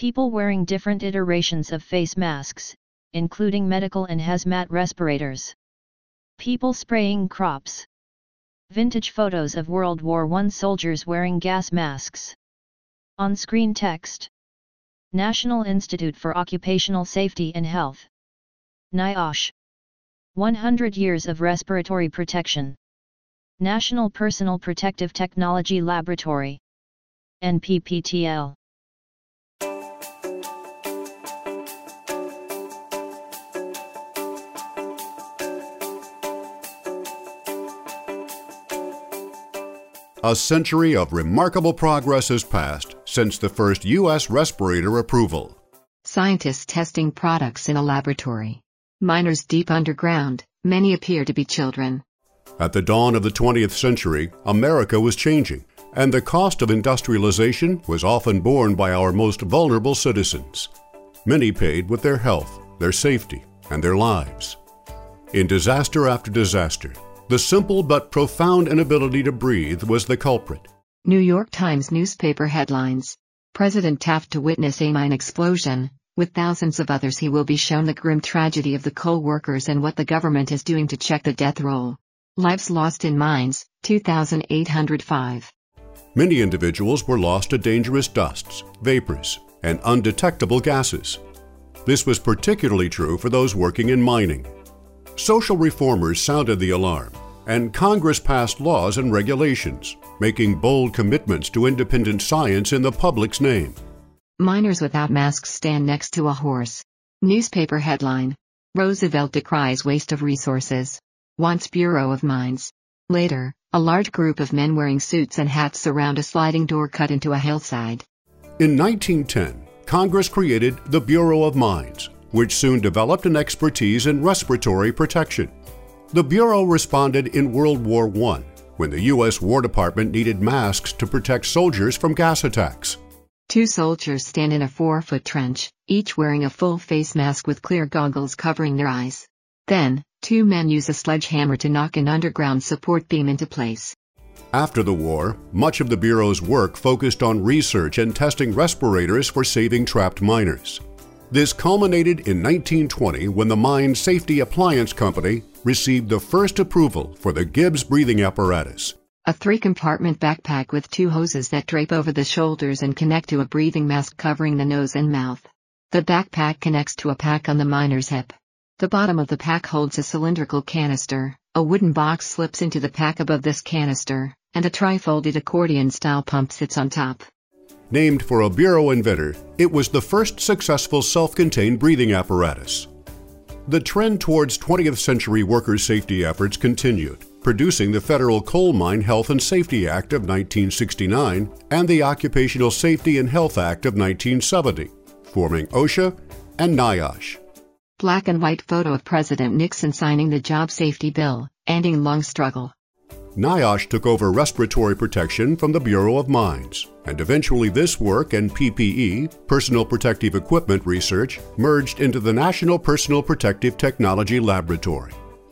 People wearing different iterations of face masks, including medical and hazmat respirators. People spraying crops. Vintage photos of World War I soldiers wearing gas masks. On-screen text. National Institute for Occupational Safety and Health. NIOSH. 100 years of respiratory protection. National Personal Protective Technology Laboratory. NPPTL. A century of remarkable progress has passed since the first U.S. respirator approval. Scientists testing products in a laboratory. Miners deep underground, many appear to be children. At the dawn of the 20th century, America was changing, and the cost of industrialization was often borne by our most vulnerable citizens. Many paid with their health, their safety, and their lives. In disaster after disaster, the simple but profound inability to breathe was the culprit. New York Times newspaper headlines. President Taft to witness a mine explosion. With thousands of others, he will be shown the grim tragedy of the coal workers and what the government is doing to check the death roll. Lives lost in mines, 2,805. Many individuals were lost to dangerous dusts, vapors, and undetectable gases. This was particularly true for those working in mining. Social reformers sounded the alarm, and Congress passed laws and regulations, making bold commitments to independent science in the public's name. Miners without masks stand next to a horse. Newspaper headline. Roosevelt decries waste of resources. Wants Bureau of Mines. Later, a large group of men wearing suits and hats surround a sliding door cut into a hillside. In 1910, Congress created the Bureau of Mines, which soon developed an expertise in respiratory protection. The Bureau responded in World War I, when the U.S. War Department needed masks to protect soldiers from gas attacks. 2 soldiers stand in a 4-foot trench, each wearing a full face mask with clear goggles covering their eyes. Then, 2 men use a sledgehammer to knock an underground support beam into place. After the war, much of the Bureau's work focused on research and testing respirators for saving trapped miners. This culminated in 1920 when the Mine Safety Appliance Company received the first approval for the Gibbs breathing apparatus. A 3-compartment backpack with 2 hoses that drape over the shoulders and connect to a breathing mask covering the nose and mouth. The backpack connects to a pack on the miner's hip. The bottom of the pack holds a cylindrical canister, a wooden box slips into the pack above this canister, and a tri-folded accordion-style pump sits on top. Named for a Bureau inventor, it was the first successful self-contained breathing apparatus. The trend towards 20th century worker safety efforts continued, producing the Federal Coal Mine Health and Safety Act of 1969 and the Occupational Safety and Health Act of 1970, forming OSHA and NIOSH. Black and white photo of President Nixon signing the Job Safety Bill, ending long struggle. NIOSH took over respiratory protection from the Bureau of Mines, and eventually this work and PPE, Personal Protective Equipment research, merged into the National Personal Protective Technology Laboratory.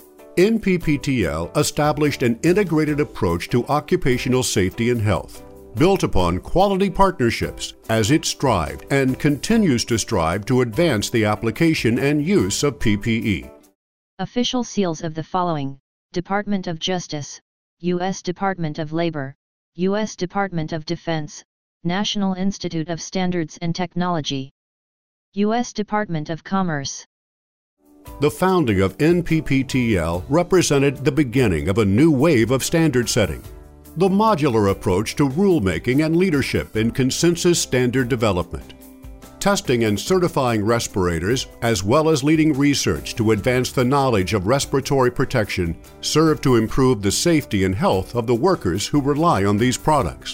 NPPTL established an integrated approach to occupational safety and health, built upon quality partnerships as it strived and continues to strive to advance the application and use of PPE. Official seals of the following: Department of Justice, U.S. Department of Labor, U.S. Department of Defense, National Institute of Standards and Technology, U.S. Department of Commerce. The founding of NPPTL represented the beginning of a new wave of standard setting, the modular approach to rulemaking and leadership in consensus standard development. Testing and certifying respirators, as well as leading research to advance the knowledge of respiratory protection, serve to improve the safety and health of the workers who rely on these products.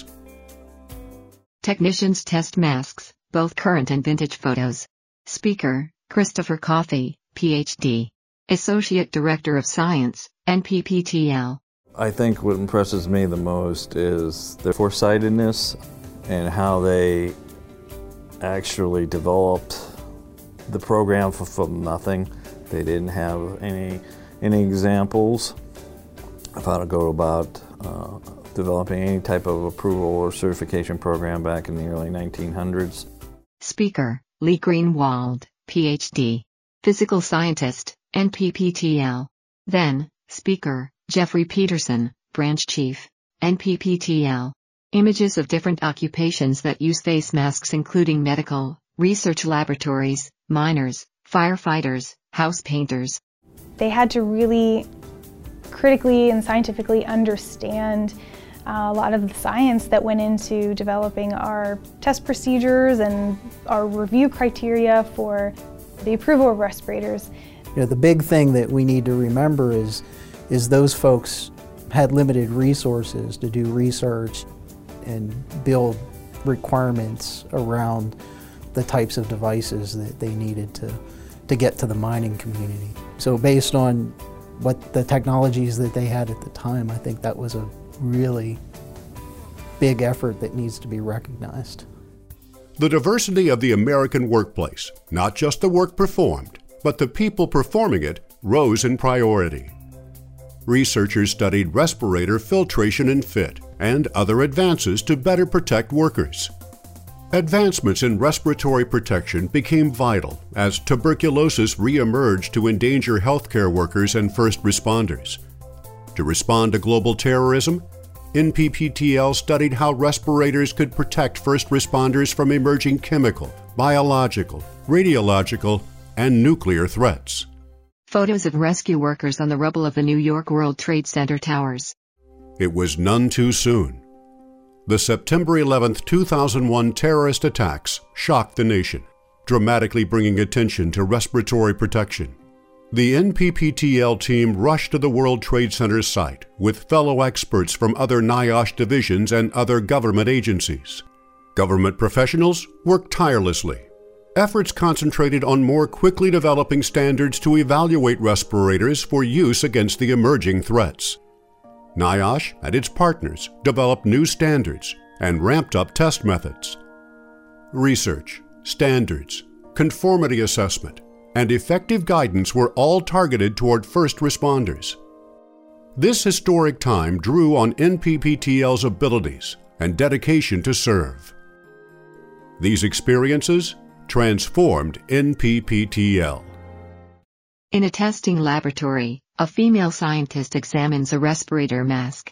Technicians test masks, both current and vintage photos. Speaker, Christopher Coffey, Ph.D. Associate Director of Science, NPPTL. I think what impresses me the most is their foresightedness and how they actually developed the program from nothing. They didn't have any examples of how to go about developing any type of approval or certification program back in the early 1900s. Speaker, Lee Greenwald, Ph.D. Physical Scientist, NPPTL. Then, Speaker, Jeffrey Peterson, Branch Chief, NPPTL. Images of different occupations that use face masks including medical, research laboratories, miners, firefighters, house painters. They had to really critically and scientifically understand a lot of the science that went into developing our test procedures and our review criteria for the approval of respirators. You know, the big thing that we need to remember is those folks had limited resources to do research and build requirements around the types of devices that they needed to get to the mining community. So based on what the technologies that they had at the time, I think that was a really big effort that needs to be recognized. The diversity of the American workplace, not just the work performed, but the people performing it, rose in priority. Researchers studied respirator filtration and fit, and other advances to better protect workers. Advancements in respiratory protection became vital as tuberculosis re-emerged to endanger healthcare workers and first responders. To respond to global terrorism, NPPTL studied how respirators could protect first responders from emerging chemical, biological, radiological, and nuclear threats. Photos of rescue workers on the rubble of the New York World Trade Center towers. It was none too soon. The September 11, 2001 terrorist attacks shocked the nation, dramatically bringing attention to respiratory protection. The NPPTL team rushed to the World Trade Center site with fellow experts from other NIOSH divisions and other government agencies. Government professionals worked tirelessly. Efforts concentrated on more quickly developing standards to evaluate respirators for use against the emerging threats. NIOSH and its partners developed new standards and ramped up test methods. Research, standards, conformity assessment, and effective guidance were all targeted toward first responders. This historic time drew on NPPTL's abilities and dedication to serve. These experiences transformed NPPTL. In a testing laboratory, a female scientist examines a respirator mask.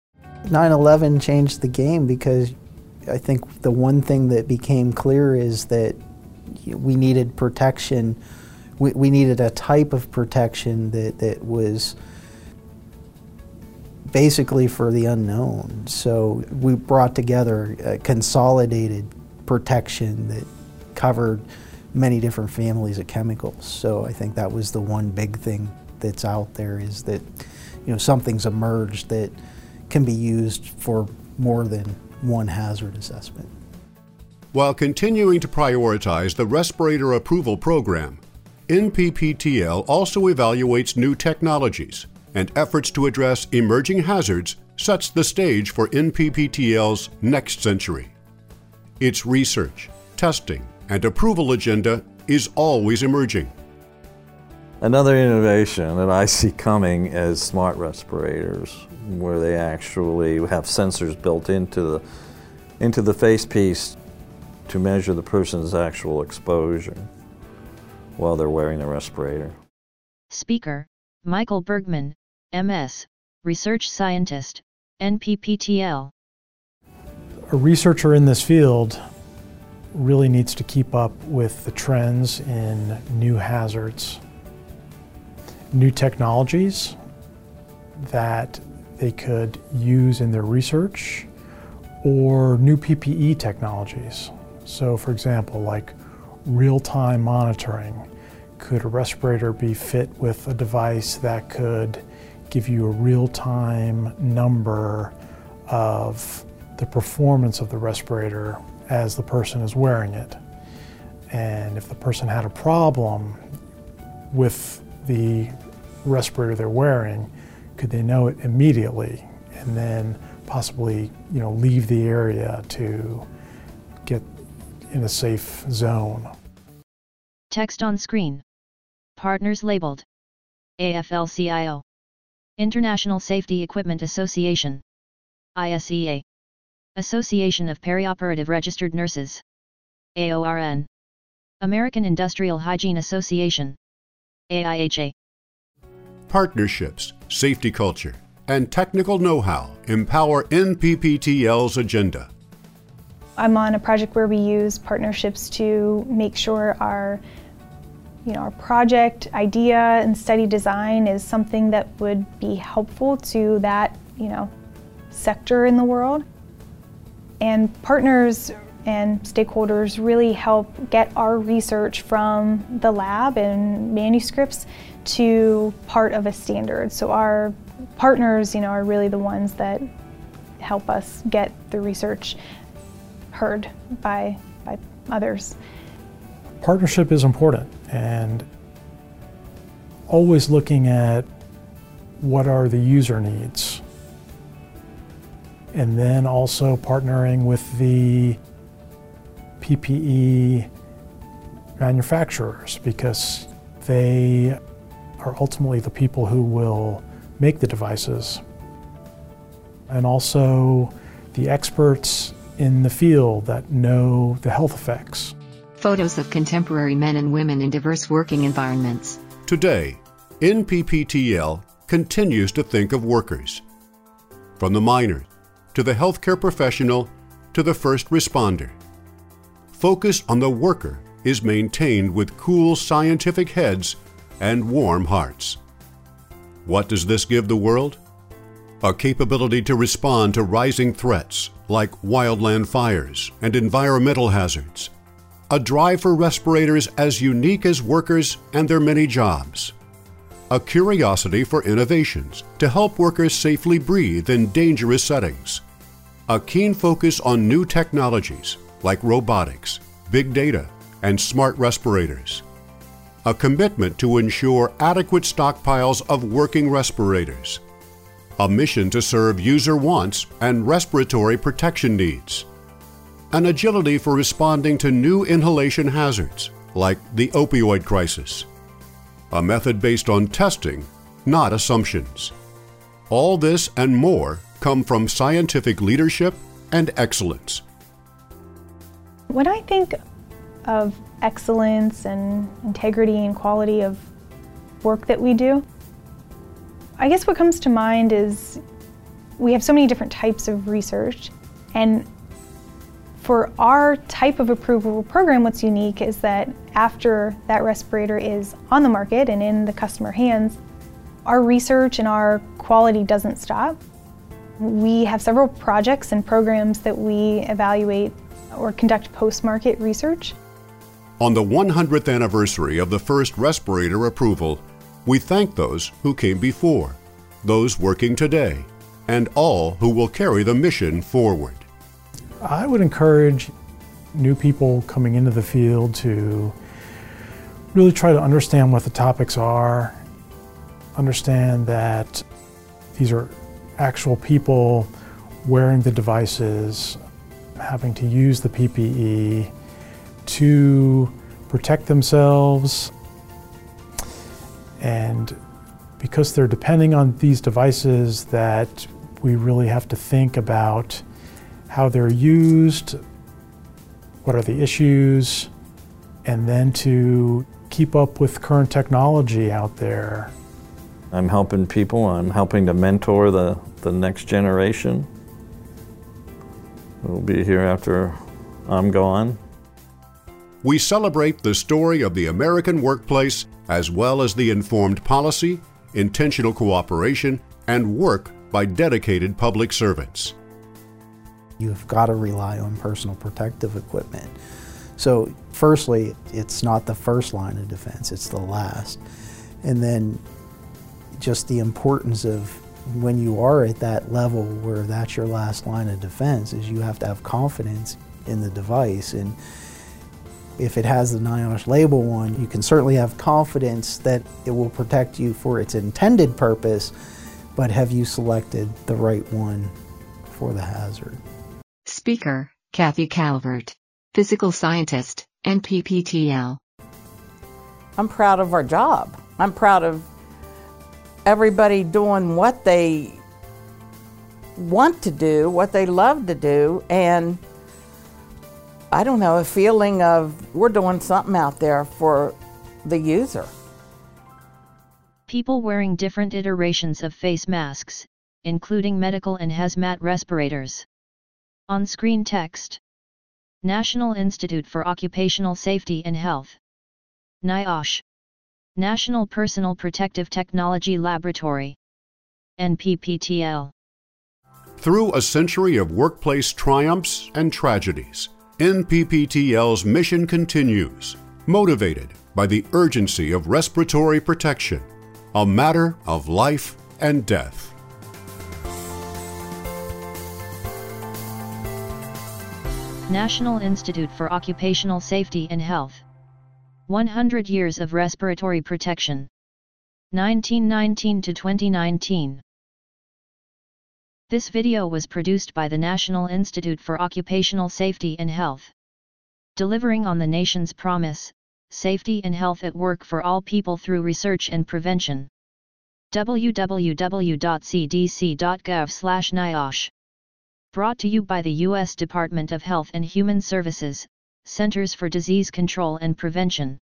9/11 changed the game because I think the one thing that became clear is that we needed protection. We needed a type of protection that was basically for the unknown. So we brought together a consolidated protection that covered many different families of chemicals. So I think that was the one big thing that's out there, is that, you know, something's emerged that can be used for more than one hazard assessment. While continuing to prioritize the respirator approval program, NPPTL also evaluates new technologies, and efforts to address emerging hazards sets the stage for NPPTL's next century. Its research, testing, and approval agenda is always emerging. Another innovation that I see coming is smart respirators, where they actually have sensors built into the face piece to measure the person's actual exposure while they're wearing the respirator. Speaker, Michael Bergman, MS, Research Scientist, NPPTL. A researcher in this field really needs to keep up with the trends in new hazards, new technologies that they could use in their research, or new PPE technologies. So for example, like real-time monitoring. Could a respirator be fit with a device that could give you a real-time number of the performance of the respirator as the person is wearing it? And if the person had a problem with the respirator they're wearing, could they know it immediately and then possibly, you know, leave the area to get in a safe zone? Text on screen. Partners labeled. AFL-CIO. International Safety Equipment Association. ISEA. Association of Perioperative Registered Nurses. AORN. American Industrial Hygiene Association. AIHA. Partnerships, safety culture, and technical know-how empower NPPTL's agenda. I'm on a project where we use partnerships to make sure our project idea and study design is something that would be helpful to that, sector in the world. And partners and stakeholders really help get our research from the lab and manuscripts to part of a standard. So our partners, are really the ones that help us get the research heard by others. Partnership is important, and always looking at what are the user needs, and then also partnering with the PPE manufacturers, because they are ultimately the people who will make the devices, and also the experts in the field that know the health effects. Photos of contemporary men and women in diverse working environments. Today, NPPTL continues to think of workers. From the miner, to the healthcare professional, to the first responder. Focus on the worker is maintained with cool scientific heads and warm hearts. What does this give the world? A capability to respond to rising threats like wildland fires and environmental hazards. A drive for respirators as unique as workers and their many jobs. A curiosity for innovations to help workers safely breathe in dangerous settings. A keen focus on new technologies like robotics, big data, and smart respirators. A commitment to ensure adequate stockpiles of working respirators. A mission to serve user wants and respiratory protection needs. An agility for responding to new inhalation hazards, like the opioid crisis. A method based on testing, not assumptions. All this and more come from scientific leadership and excellence. When I think of excellence and integrity and quality of work that we do, I guess what comes to mind is we have so many different types of research, and for our type of approval program, what's unique is that after that respirator is on the market and in the customer hands, our research and our quality doesn't stop. We have several projects and programs that we evaluate or conduct post-market research. On the 100th anniversary of the first respirator approval, we thank those who came before, those working today, and all who will carry the mission forward. I would encourage new people coming into the field to really try to understand what the topics are, understand that these are actual people wearing the devices, having to use the PPE to protect themselves, and because they're depending on these devices, that we really have to think about how they're used, what are the issues, and then to keep up with current technology out there. I'm helping people, I'm helping to mentor the next generation who will be here after I'm gone. We celebrate the story of the American workplace as well as the informed policy, intentional cooperation, and work by dedicated public servants. You've got to rely on personal protective equipment. So firstly, it's not the first line of defense, it's the last. And then just the importance of when you are at that level where that's your last line of defense is you have to have confidence in the device. And if it has the NIOSH label on, you can certainly have confidence that it will protect you for its intended purpose, but have you selected the right one for the hazard? Speaker, Kathy Calvert, physical scientist, NPPTL. I'm proud of our job. I'm proud of everybody doing what they want to do, what they love to do, and I don't know, a feeling of we're doing something out there for the user. People wearing different iterations of face masks, including medical and hazmat respirators. On-screen text. National Institute for Occupational Safety and Health. NIOSH. National Personal Protective Technology Laboratory. NPPTL. Through a century of workplace triumphs and tragedies, NPPTL's mission continues, motivated by the urgency of respiratory protection, a matter of life and death. National Institute for Occupational Safety and Health. 100 years of respiratory protection. 1919 to 2019. This video was produced by the National Institute for Occupational Safety and Health, delivering on the nation's promise, safety and health at work for all people through research and prevention. www.cdc.gov/NIOSH. Brought to you by the U.S. Department of Health and Human Services, Centers for Disease Control and Prevention.